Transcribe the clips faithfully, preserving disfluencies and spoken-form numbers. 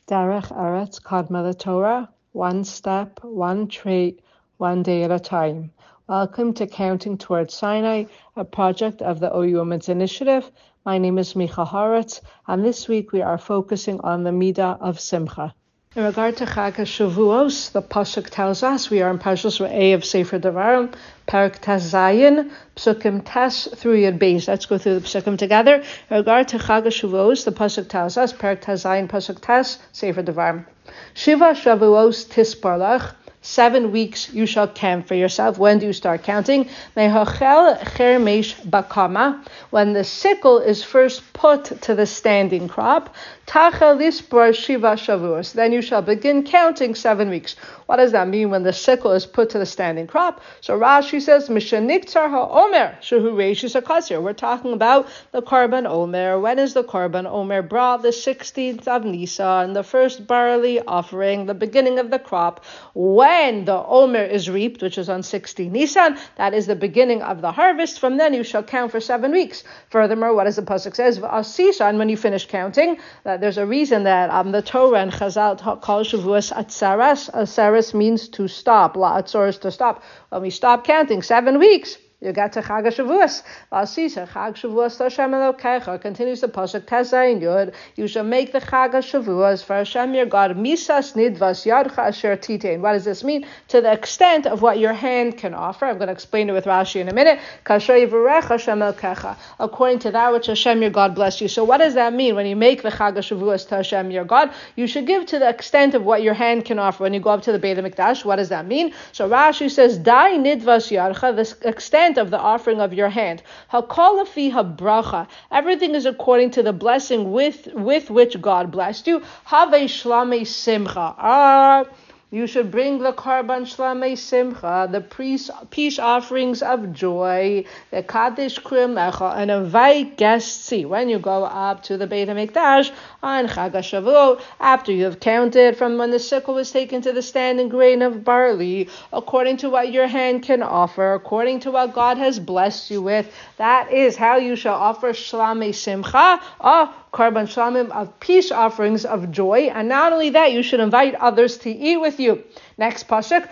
Derech Eretz Kadma Torah, one step, one trait, one day at a time. Welcome to Counting Towards Sinai, a project of the O U Women's Initiative. My name is Micha Horetz, and this week we are focusing on the Midah of Simcha. In regard to Chag HaShavuos, the Pasuk tells us, we are in Parshas Re'eh of Sefer Devarim, Parak Tes Zayin, Psukim Tes through Yud Beis. Let's go through the Psukim together. In regard to Chag HaShavuos, the Pasuk tells us, Parak Tes Zayin, Pasuk Tes, Sefer Devarim. Shiva Shavuos Tisparlach. Seven weeks you shall count for yourself. When do you start counting? Mehachel chermesh bakama. When the sickle is first put to the standing crop. Tachel lispor shiva shavuos. Then you shall begin counting seven weeks. What does that mean when the sickle is put to the standing crop? So Rashi says, Mishaniktzar ha'omer shehu reishis hakasir. We're talking about the Korban Omer. When is the Korban Omer brought? The sixteenth of Nisan, the first barley offering, the beginning of the crop. When the Omer is reaped, which is on sixteenth Nisan, that is the beginning of the harvest. From then you shall count for seven weeks. Furthermore, what does the pasuk says? V'asisan, when you finish counting, that there's a reason that um, the Torah and Chazal call Shavuos atzaras. Atzaras means to stop. La'atzor is to stop. When we stop counting seven weeks, you got to Chag HaShavuos. V'asisa Chag Shavuos Hashem Elokecha. Continues the pasuk Tes Zayin Yud. You shall make the Chag HaShavuos for Hashem your God. Misas nidvas yadcha asher titein. What does this mean? To the extent of what your hand can offer. I'm going to explain it with Rashi in a minute. Kasher yivarech Hashem Elokecha. According to that which Hashem your God bless you. So what does that mean? When you make the Chag HaShavuos to Hashem your God, you should give to the extent of what your hand can offer. When you go up to the Beit HaMikdash, what does that mean? So Rashi says, Dai nidvas yadcha, the extent of the offering of your hand. Hakol lefi habracha. Everything is according to the blessing with with which God blessed you. Have shlamei simcha. Ah, you should bring the Korban Shlamei Simcha, the peace offerings of joy, the Kaddish Kriyam Lecha, and invite guests. See, when you go up to the Beit HaMikdash on Chag HaShavuot, after you have counted from when the sickle was taken to the standing grain of barley, according to what your hand can offer, according to what God has blessed you with, that is how you shall offer Shlamei Simcha, ah, Korban Shlamim, of peace offerings of joy. And not only that, you should invite others to eat with you. Next pasuk,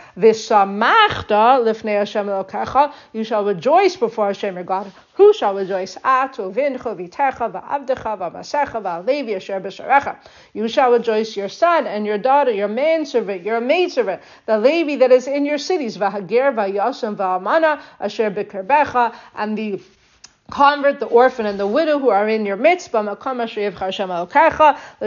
V'samachta lifnei Hashem Elokecha. You shall rejoice before Hashem your God. Who shall rejoice? Atu vincho v'techa v'avdecha v'masecha v'alevi asher b'sharecha. You shall rejoice your son and your daughter, your manservant, your maidservant, the Levi that is in your cities, v'hager v'yasam v'amana asher b'kerbecha, and the convert, the orphan, and the widow who are in your midst. Of course, we're talking about the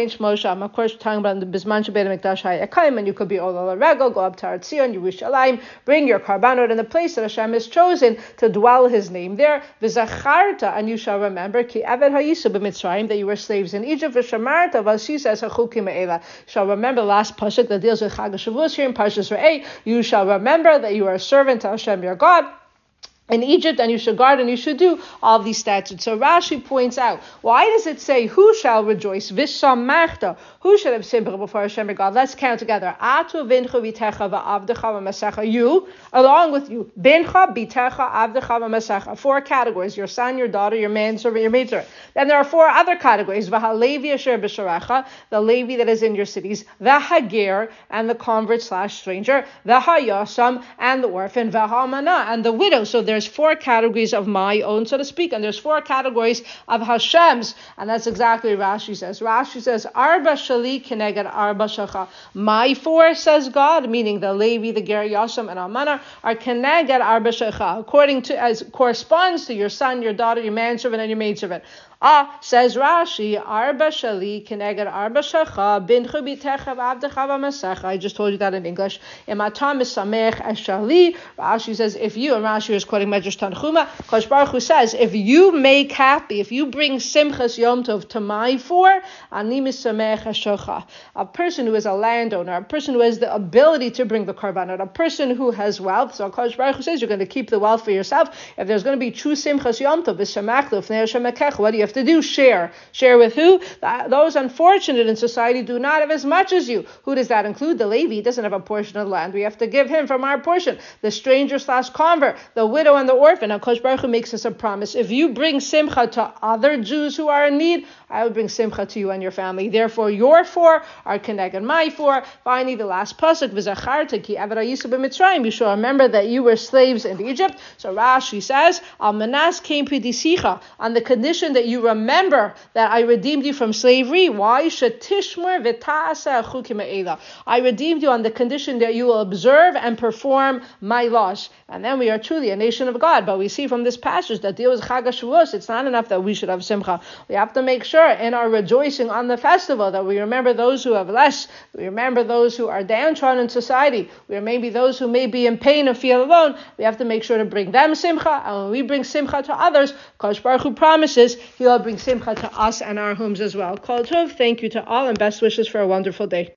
Bisman Shabbat Mikdash Hayakayim, and you could be Ola Regel, go up to Artzion, Yerushalayim, bring your karbanot in the place that Hashem has chosen to dwell His name there. V'zacharta, and you shall remember ki Eved Hayisu b'Mitzrayim, that you were slaves in Egypt. V'shamarta v'asisa es hachukim me'ela. Shall remember the last pasuk that deals with Chag HaShavuos here in Parshas Re'eh. You shall remember that you are a servant to Hashem your God in Egypt, and you should guard and you should do all these statutes. So Rashi points out, why does it say, who shall rejoice? V'samachta. Who should have simcha before Hashem your God? Let's count together. Atu vincha v'techa v'avdecha v'masecha. You, along with you. Bincha, bitecha, avdecha v'masecha. Four categories. Your son, your daughter, your manservant, your maidservant. Then there are four other categories. V'halevi asher b'sharecha. The Levi that is in your cities. V'hager, and the convert slash stranger. V'hayasam, and the orphan. V'hamana, and the widow. So there's four categories of my own, so to speak, and there's four categories of Hashem's, and that's exactly what Rashi says. Rashi says, Arba shali keneged arba shacha. My four, says God, meaning the Levi, the Ger, Yasam, and Almana, are keneged arba shacha, according to, as corresponds to your son, your daughter, your manservant, and your maidservant. Ah, says Rashi, Arba Shali, Keneged Arba Shacha, Bin Chubitecha V'Avdecha V'Masecha. I just told you that in English. Imatam Misamech Eshali. Rashi says, if you, and Rashi is quoting Medrash Tanchuma, Kosh Baruch Hu says, if you make happy, if you bring Simchas Yom Tov to my four, Ani Misamech Eshocha. A person who is a landowner, a person who has the ability to bring the Karbanot, a person who has wealth. So Kosh Baruch Hu says, you're going to keep the wealth for yourself. If there's going to be true Simchas Yom Tov, V'Samach L'Fnei Hashem Ekech, what do you have have to do? Share. Share with who? Those unfortunate in society do not have as much as you. Who does that include? The Levi. He doesn't have a portion of land. We have to give him from our portion. The stranger slash convert, the widow and the orphan. HaKadosh Baruch Hu makes us a promise. If you bring simcha to other Jews who are in need, I will bring simcha to you and your family. Therefore, your four are connected. My four. Finally, the last pasuk, v'zacharta ki aved ha'yisa b'Mitzrayim. You shall remember that you were slaves in Egypt. So Rashi says, al manas came pidisicha, on the condition that you remember that I redeemed you from slavery. Why? Shetishmur v'ta'asa chukim ha'ela. I redeemed you on the condition that you will observe and perform my laws. And then we are truly a nation of God. But we see from this passage that deals with Chag HaShavuos, it's not enough that we should have simcha. We have to make sure in our rejoicing on the festival that we remember those who have less. We remember those who are downtrodden in society. We are maybe those who may be in pain and feel alone. We have to make sure to bring them simcha. And when we bring simcha to others, Kadosh Baruch Hu promises He will bring simcha to us and our homes as well. Kol Tov, thank you to all and best wishes for a wonderful day.